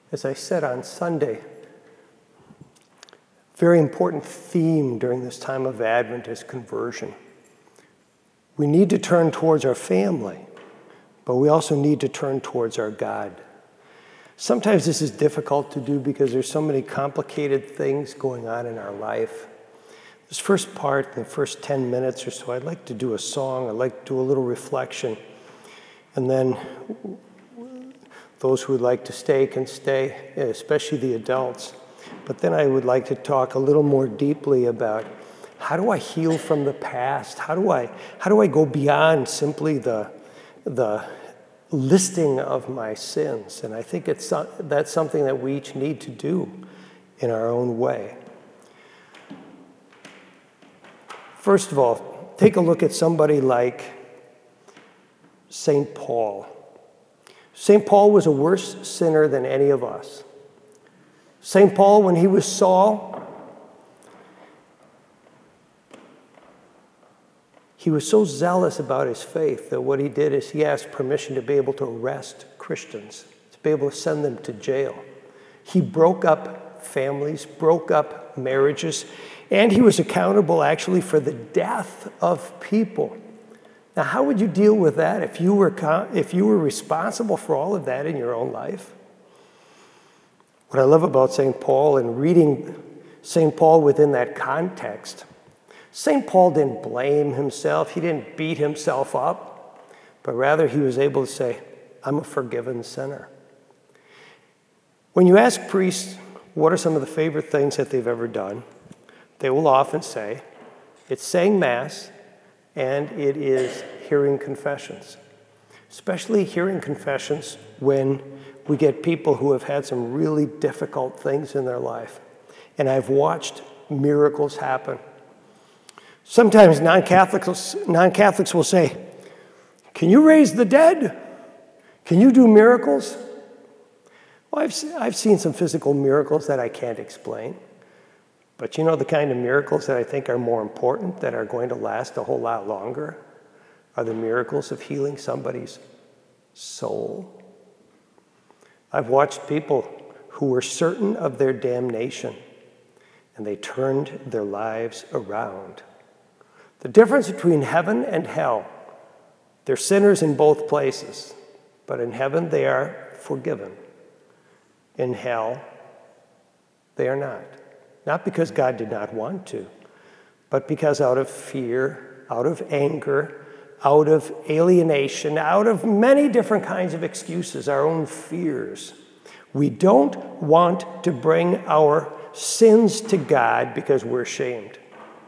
As I said on Sunday, very important theme during this time of Advent is conversion. We need to turn towards our family, but we also need to turn towards our God. Sometimes this is difficult to do because there's so many complicated things going on in our life. This first part, the first 10 minutes or so, I'd like to do a song. I'd like to do a little reflection. And then those who would like to stay can stay, especially the adults. But then I would like to talk a little more deeply about how do I heal from the past? How do I go beyond simply the listing of my sins? And I think that's something that we each need to do in our own way. First of all, take a look at somebody like St. Paul. St. Paul was a worse sinner than any of us. St. Paul, when he was Saul, he was so zealous about his faith that what he did is he asked permission to be able to arrest Christians, to be able to send them to jail. He broke up families, broke up marriages, and he was accountable actually for the death of people. Now, how would you deal with that if you were responsible for all of that in your own life? What I love about St. Paul and reading St. Paul within that context, St. Paul didn't blame himself. He didn't beat himself up, but rather he was able to say, I'm a forgiven sinner. When you ask priests what are some of the favorite things that they've ever done, they will often say, it's saying Mass, and it is hearing confessions, especially hearing confessions when we get people who have had some really difficult things in their life. And I've watched miracles happen. Sometimes non-Catholics will say, can you raise the dead? Can you do miracles? Well, I've seen some physical miracles that I can't explain. But you know the kind of miracles that I think are more important, that are going to last a whole lot longer, are the miracles of healing somebody's soul. I've watched people who were certain of their damnation, and they turned their lives around. The difference between heaven and hell, they're sinners in both places, but in heaven they are forgiven. In hell, they are not. Not because God did not want to, but because out of fear, out of anger, out of alienation, out of many different kinds of excuses, our own fears, we don't want to bring our sins to God because we're ashamed.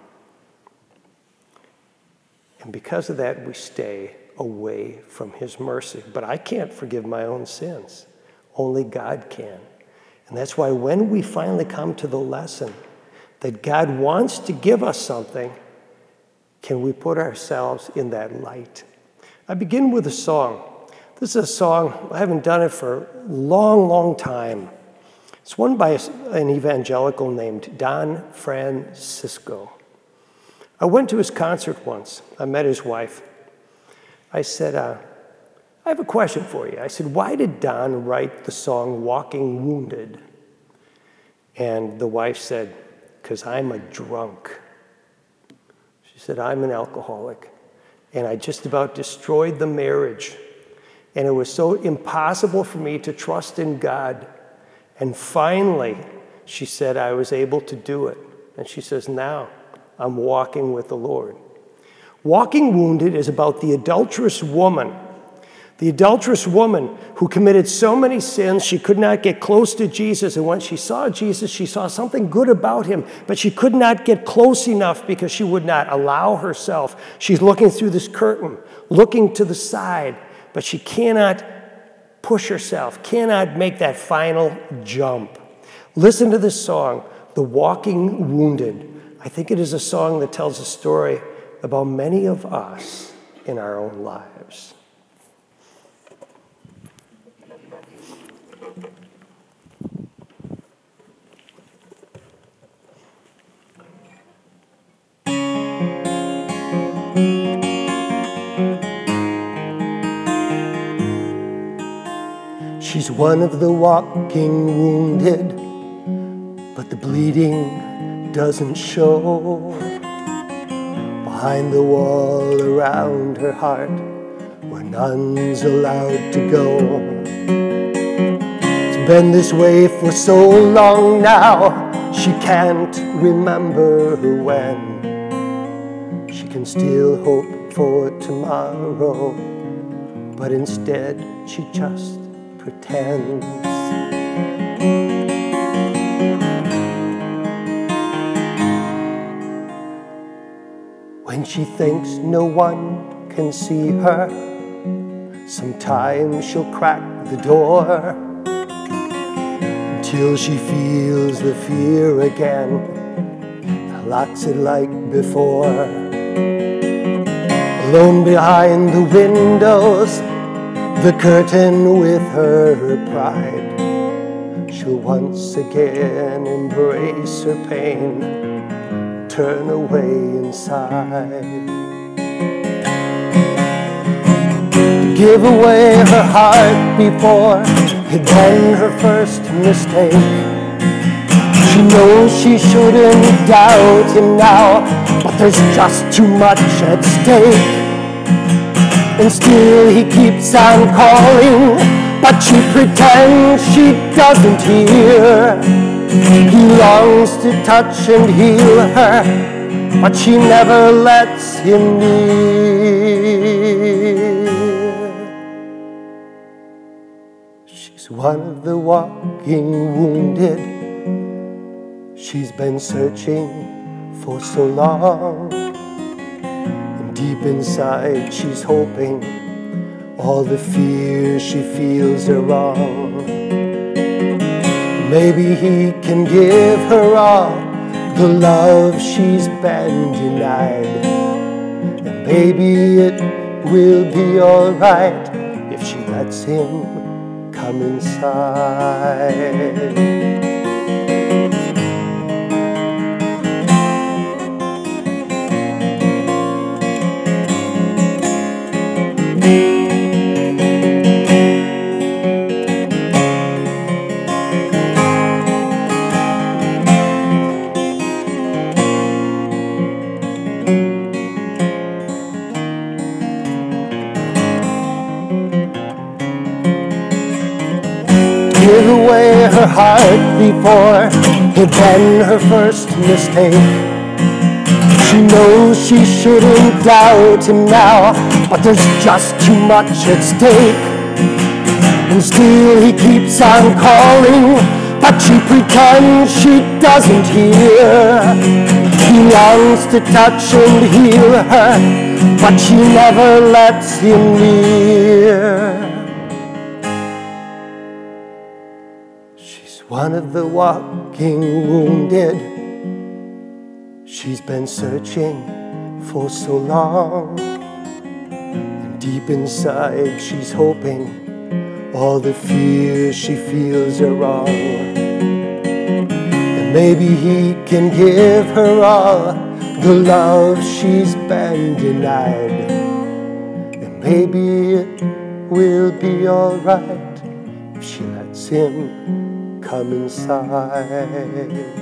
And because of that, we stay away from His mercy. But I can't forgive my own sins. Only God can. And that's why when we finally come to the lesson that God wants to give us something, can we put ourselves in that light? I begin with a song. This is a song, I haven't done it for a long, long time. It's one by an evangelical named Don Francisco. I went to his concert once. I met his wife. I said, I have a question for you. I said, why did Don write the song Walking Wounded? And the wife said, because I'm a drunk. She said, I'm an alcoholic. And I just about destroyed the marriage. And it was so impossible for me to trust in God. And finally, she said, I was able to do it. And she says, now I'm walking with the Lord. Walking Wounded is about the adulterous woman. The adulterous woman who committed so many sins, she could not get close to Jesus. And when she saw Jesus, she saw something good about him, but she could not get close enough because she would not allow herself. She's looking through this curtain, looking to the side, but she cannot push herself, cannot make that final jump. Listen to this song, The Walking Wounded. I think it is a song that tells a story about many of us in our own lives. She's She's one of the walking wounded, but the bleeding doesn't show. Behind the wall around her heart, where none's allowed to go. It's been this way for so long now, she can't remember when. She can still hope for tomorrow, but instead she just pretends. When she thinks no one can see her, sometimes she'll crack the door until she feels the fear again, locks it like before. Alone behind the windows, the curtain with her pride, she'll once again embrace her pain, turn away inside. Give away her heart before had been her first mistake. She knows she shouldn't doubt him now, but there's just too much at stake. And still he keeps on calling, but she pretends she doesn't hear. He longs to touch and heal her, but she never lets him near. She's one of the walking wounded. She's been searching for so long, and deep inside she's hoping all the fears she feels are wrong. Maybe he can give her all the love she's been denied, and maybe it will be alright if she lets him come inside. Give away her heart before had been her first mistake. She knows she shouldn't doubt him now, but there's just too much at stake. And still he keeps on calling, but she pretends she doesn't hear. He longs to touch and heal her, but she never lets him near. She's one of the walking wounded. She's been searching for so long, and deep inside she's hoping all the fears she feels are wrong. And maybe he can give her all the love she's been denied, and maybe it will be alright if she lets him come inside.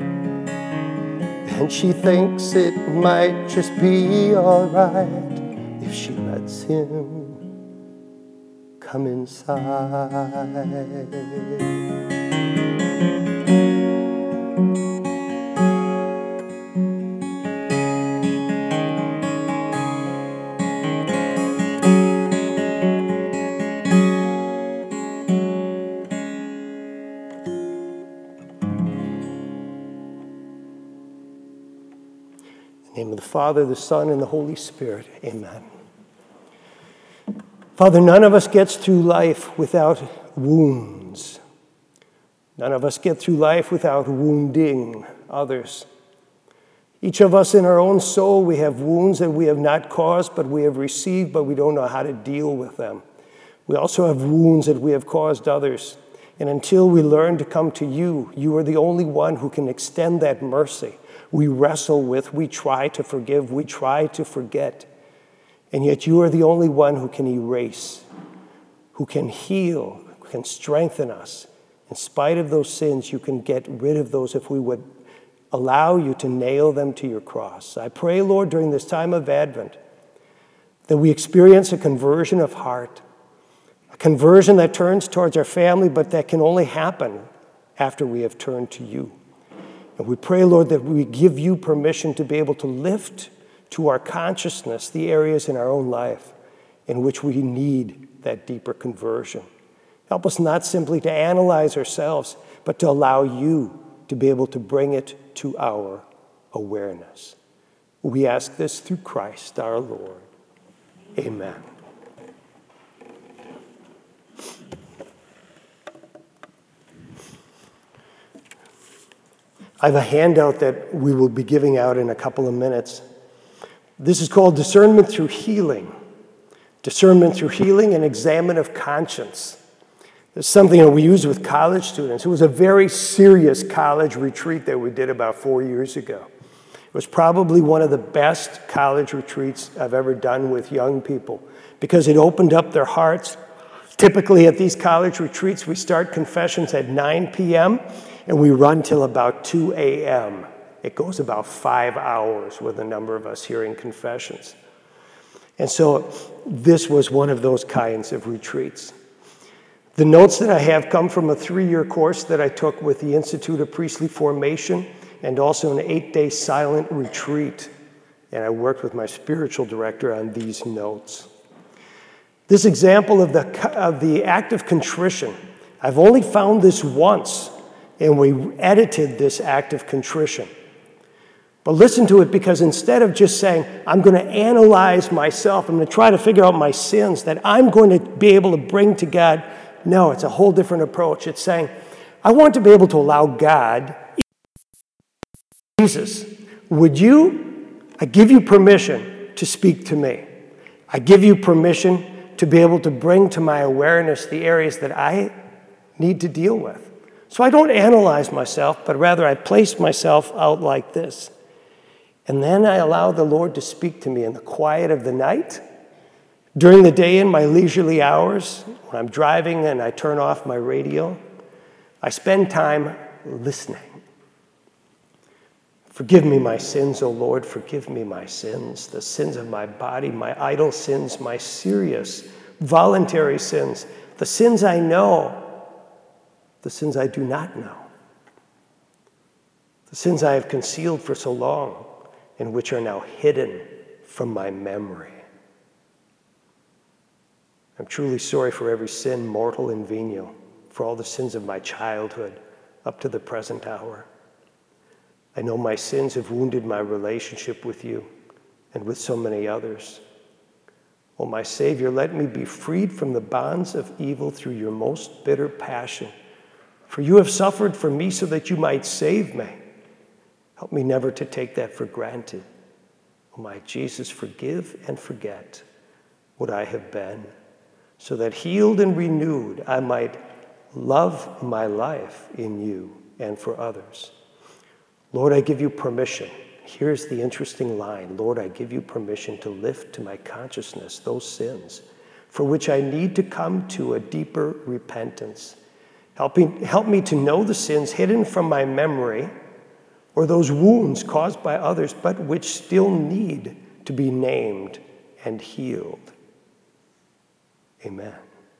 And she thinks it might just be alright if she lets him come inside. In the name of the Father, the Son, and the Holy Spirit, amen. Father, none of us gets through life without wounds. None of us get through life without wounding others. Each of us in our own soul, we have wounds that we have not caused, but we have received, but we don't know how to deal with them. We also have wounds that we have caused others. And until we learn to come to you, you are the only one who can extend that mercy. We wrestle with, we try to forgive, we try to forget. And yet you are the only one who can erase, who can heal, can strengthen us. In spite of those sins, you can get rid of those if we would allow you to nail them to your cross. I pray, Lord, during this time of Advent, that we experience a conversion of heart, a conversion that turns towards our family, but that can only happen after we have turned to you. And we pray, Lord, that we give you permission to be able to lift to our consciousness the areas in our own life in which we need that deeper conversion. Help us not simply to analyze ourselves, but to allow you to be able to bring it to our awareness. We ask this through Christ our Lord. Amen. I have a handout that we will be giving out in a couple of minutes. This is called Discernment Through Healing. Discernment Through Healing and Examen of Conscience. It's something that we use with college students. It was a very serious college retreat that we did about 4 years ago. It was probably one of the best college retreats I've ever done with young people because it opened up their hearts. Typically at these college retreats, we start confessions at 9 p.m. and we run till about 2 a.m. It goes about 5 hours with a number of us hearing confessions. And so this was one of those kinds of retreats. The notes that I have come from a 3-year course that I took with the Institute of Priestly Formation and also an 8-day silent retreat. And I worked with my spiritual director on these notes. This example of the act of contrition, I've only found this once, and we edited this act of contrition. But listen to it, because instead of just saying, I'm going to analyze myself, I'm going to try to figure out my sins that I'm going to be able to bring to God, no, it's a whole different approach. It's saying, I want to be able to allow God, Jesus, I give you permission to speak to me. I give you permission to be able to bring to my awareness the areas that I need to deal with. So I don't analyze myself, but rather I place myself out like this. And then I allow the Lord to speak to me in the quiet of the night, during the day in my leisurely hours, when I'm driving and I turn off my radio. I spend time listening. Forgive me my sins, O Lord, forgive me my sins, the sins of my body, my idle sins, my serious, voluntary sins, the sins I know, the sins I do not know, the sins I have concealed for so long and which are now hidden from my memory. I'm truly sorry for every sin, mortal and venial, for all the sins of my childhood up to the present hour. I know my sins have wounded my relationship with you and with so many others. Oh, my Savior, let me be freed from the bonds of evil through your most bitter passion. For you have suffered for me so that you might save me. Help me never to take that for granted. Oh, my Jesus, forgive and forget what I have been, so that healed and renewed I might love my life in you and for others. Lord, I give you permission. Here's the interesting line. Lord, I give you permission to lift to my consciousness those sins for which I need to come to a deeper repentance. Help me to know the sins hidden from my memory or those wounds caused by others, but which still need to be named and healed. Amen.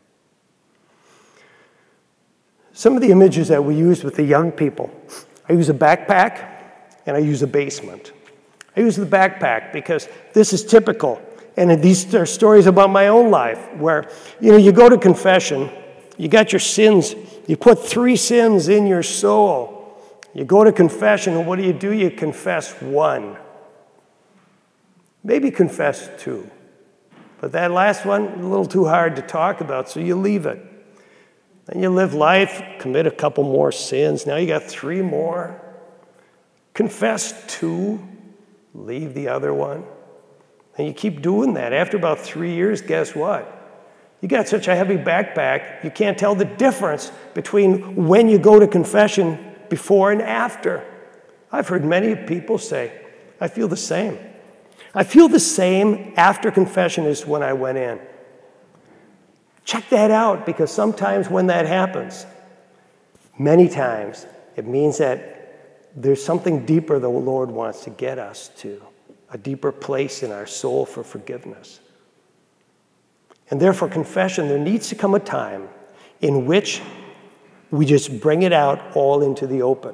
Some of the images that we use with the young people, I use a backpack and I use a basement. I use the backpack because this is typical. And these are stories about my own life where, you go to confession, you got your sins, you put 3 sins in your soul. You go to confession, and what do? You confess 1. Maybe confess 2. But that last one, a little too hard to talk about, so you leave it. Then you live life, commit a couple more sins. Now you got 3 more. Confess 2, leave the other one. And you keep doing that. After about 3 years, guess what? You got such a heavy backpack, you can't tell the difference between when you go to confession before and after. I've heard many people say, I feel the same. I feel the same after confession as when I went in. Check that out, because sometimes when that happens, many times, it means that there's something deeper the Lord wants to get us to, a deeper place in our soul for forgiveness. And therefore, confession, there needs to come a time in which we just bring it out all into the open.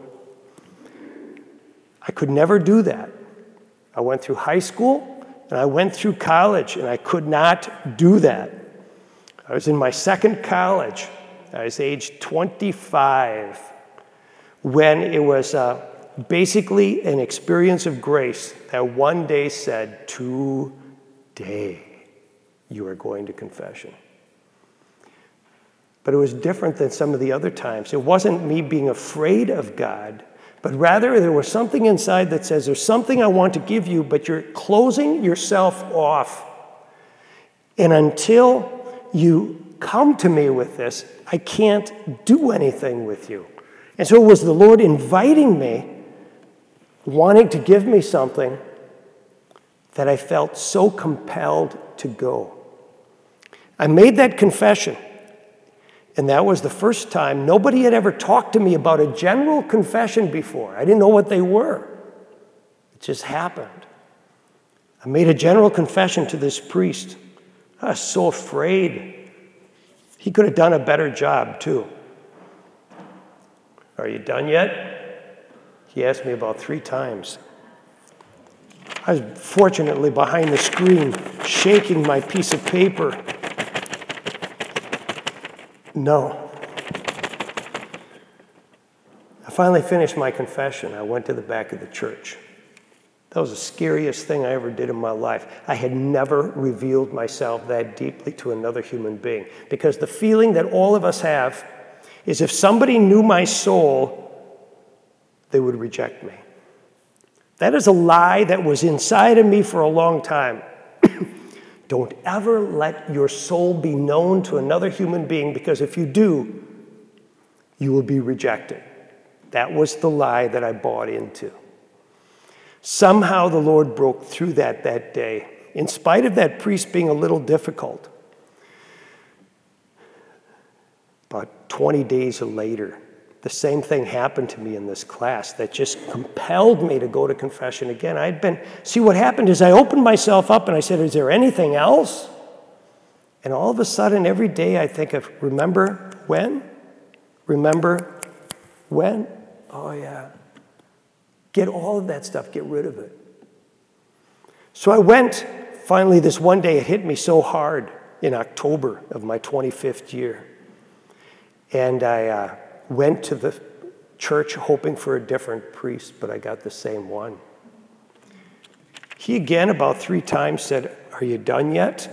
I could never do that. I went through high school and I went through college, and I could not do that. I was in my second college. I was age 25 when it was basically an experience of grace that one day said, today you are going to confession. But it was different than some of the other times. It wasn't me being afraid of God, but rather there was something inside that says, there's something I want to give you, but you're closing yourself off. And until you come to me with this, I can't do anything with you. And so it was the Lord inviting me, wanting to give me something that I felt so compelled to go. I made that confession, and that was the first time. Nobody had ever talked to me about a general confession before. I didn't know what they were. It just happened. I made a general confession to this priest. I was so afraid. He could have done a better job, too. Are you done yet? He asked me about 3 times. I was fortunately behind the screen, shaking my piece of paper. No. I finally finished my confession. I went to the back of the church. That was the scariest thing I ever did in my life. I had never revealed myself that deeply to another human being, because the feeling that all of us have is if somebody knew my soul, they would reject me. That is a lie that was inside of me for a long time. Don't ever let your soul be known to another human being, because if you do, you will be rejected. That was the lie that I bought into. Somehow the Lord broke through that day, in spite of that priest being a little difficult. About 20 days later, the same thing happened to me in this class that just compelled me to go to confession again. See, what happened is I opened myself up and I said, is there anything else? And all of a sudden, every day I think of, remember when? Remember when? Oh, yeah. Get all of that stuff, get rid of it. So I went, finally, this one day, it hit me so hard in October of my 25th year. And I went to the church hoping for a different priest, but I got the same one. He again, about 3 times, said, are you done yet?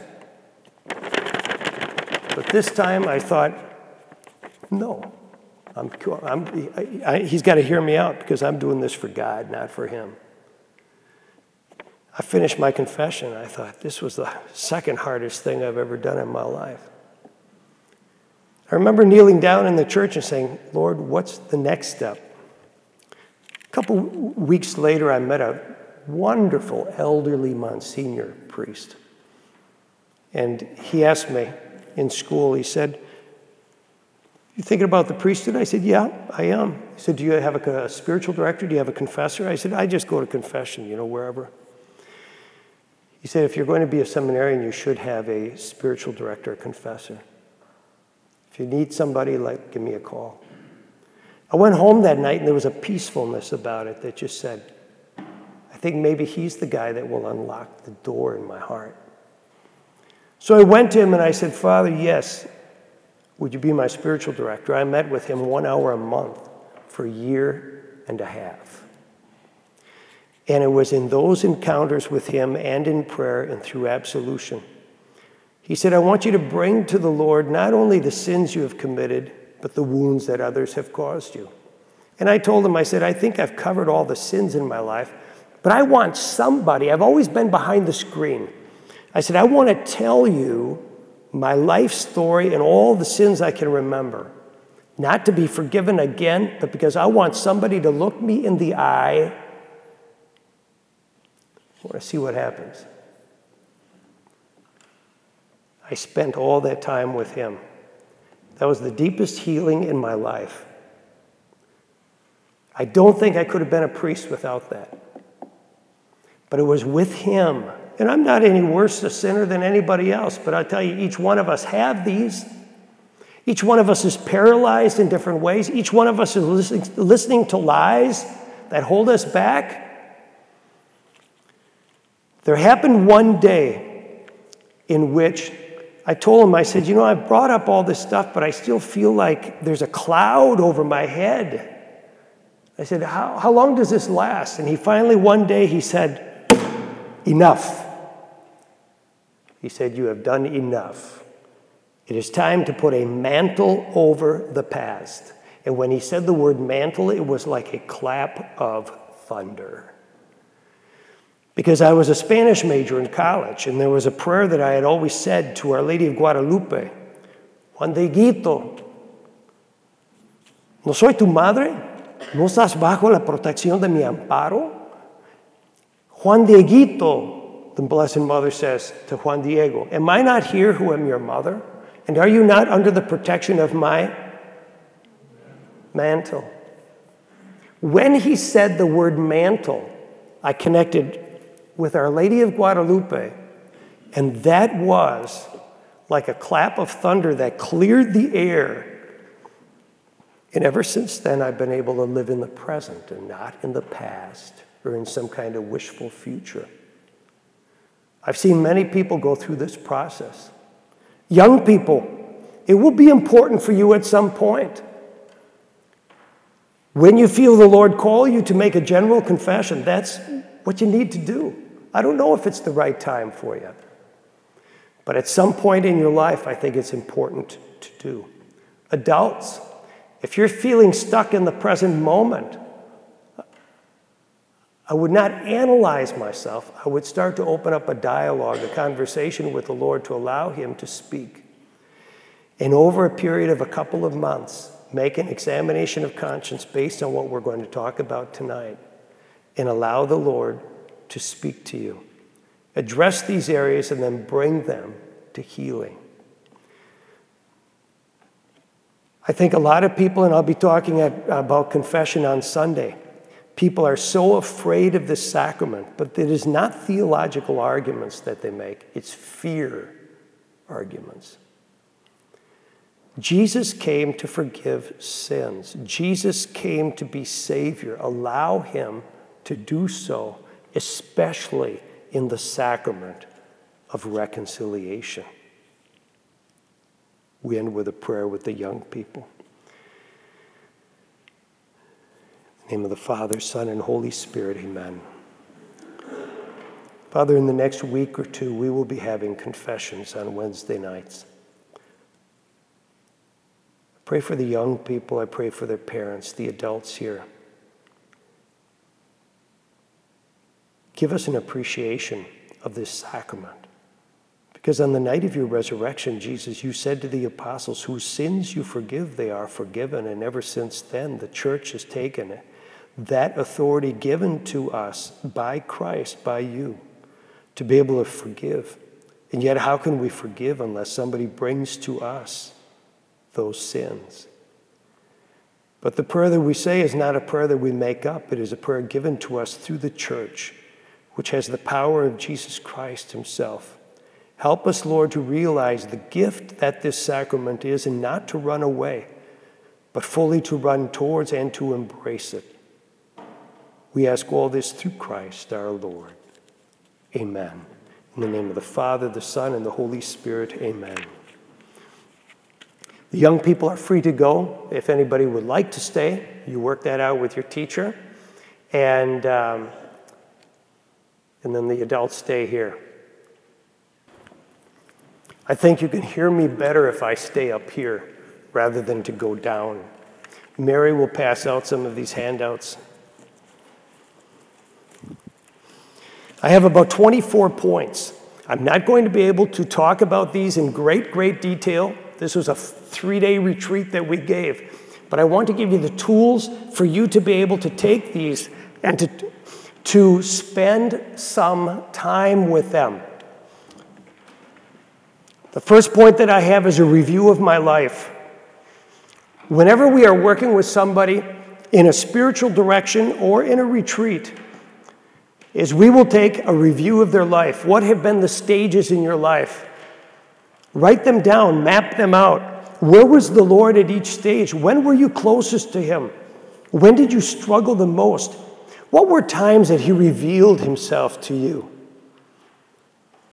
But this time I thought, no. He's got to hear me out, because I'm doing this for God, not for him. I finished my confession. I thought, this was the second hardest thing I've ever done in my life. I remember kneeling down in the church and saying, Lord, what's the next step? A couple weeks later, I met a wonderful elderly Monsignor priest. And he asked me in school, he said, you thinking about the priesthood? I said, yeah, I am. He said, do you have a spiritual director? Do you have a confessor? I said, I just go to confession, wherever. He said, if you're going to be a seminarian, you should have a spiritual director, a confessor. If you need somebody, give me a call. I went home that night, and there was a peacefulness about it that just said, I think maybe he's the guy that will unlock the door in my heart. So I went to him and I said, Father, yes, would you be my spiritual director? I met with him 1 hour a month for 1.5 years. And it was in those encounters with him and in prayer and through absolution. He said, I want you to bring to the Lord not only the sins you have committed, but the wounds that others have caused you. And I told him, I said, I think I've covered all the sins in my life, but I want somebody, I've always been behind the screen. I said, I want to tell you my life story and all the sins I can remember. Not to be forgiven again, but because I want somebody to look me in the eye. I want to see what happens. I spent all that time with him. That was the deepest healing in my life. I don't think I could have been a priest without that. But it was with him. And I'm not any worse a sinner than anybody else, but I tell you, each one of us have these. Each one of us is paralyzed in different ways. Each one of us is listening to lies that hold us back. There happened one day in which I told him, I said, you know, I've brought up all this stuff, but I still feel like there's a cloud over my head. I said, how long does this last? And he finally, one day, he said, enough. He said, you have done enough. It is time to put a mantle over the past. And when he said the word mantle, it was like a clap of thunder. Because I was a Spanish major in college, and there was a prayer that I had always said to Our Lady of Guadalupe. Juan Dieguito, ¿no soy tu madre? ¿No estás bajo la protección de mi amparo? Juan Dieguito, the Blessed Mother says to Juan Diego, am I not here who am your mother? And are you not under the protection of my mantle? When he said the word mantle, I connected with Our Lady of Guadalupe, and that was like a clap of thunder that cleared the air. And ever since then, I've been able to live in the present and not in the past or in some kind of wishful future. I've seen many people go through this process. Young people, it will be important for you at some point. When you feel the Lord call you to make a general confession, that's what you need to do. I don't know if it's the right time for you. But at some point in your life, I think it's important to do. Adults, if you're feeling stuck in the present moment, I would not analyze myself. I would start to open up a dialogue, a conversation with the Lord to allow him to speak. And over a period of a couple of months, make an examination of conscience based on what we're going to talk about tonight, and allow the Lord to speak to you. Address these areas and then bring them to healing. I think a lot of people, and I'll be talking about confession on Sunday, people are so afraid of this sacrament, but it is not theological arguments that they make, it's fear arguments. Jesus came to forgive sins. Jesus came to be Savior. Allow him to do so, especially in the sacrament of reconciliation. We end with a prayer with the young people. In the name of the Father, Son, and Holy Spirit, amen. Father, in the next week or two, we will be having confessions on Wednesday nights. I pray for the young people. I pray for their parents, the adults here. Give us an appreciation of this sacrament. Because on the night of your resurrection, Jesus, you said to the apostles, whose sins you forgive, they are forgiven. And ever since then, the church has taken that authority given to us by Christ, by you, to be able to forgive. And yet, how can we forgive unless somebody brings to us those sins? But the prayer that we say is not a prayer that we make up. It is a prayer given to us through the church, which has the power of Jesus Christ himself. Help us, Lord, to realize the gift that this sacrament is, and not to run away, but fully to run towards and to embrace it. We ask all this through Christ our Lord. Amen. In the name of the Father, the Son, and the Holy Spirit, amen. The young people are free to go. If anybody would like to stay, you work that out with your teacher. And then the adults stay here. I think you can hear me better if I stay up here rather than to go down. Mary will pass out some of these handouts. I have about 24 points. I'm not going to be able to talk about these in great detail. This was a 3-day retreat that we gave. But I want to give you the tools for you to be able to take these and to spend some time with them. The first point that I have is a review of my life. Whenever we are working with somebody in a spiritual direction or in a retreat, is we will take a review of their life. What have been the stages in your life? Write them down, map them out. Where was the Lord at each stage? When were you closest to him? When did you struggle the most? What were times that he revealed himself to you?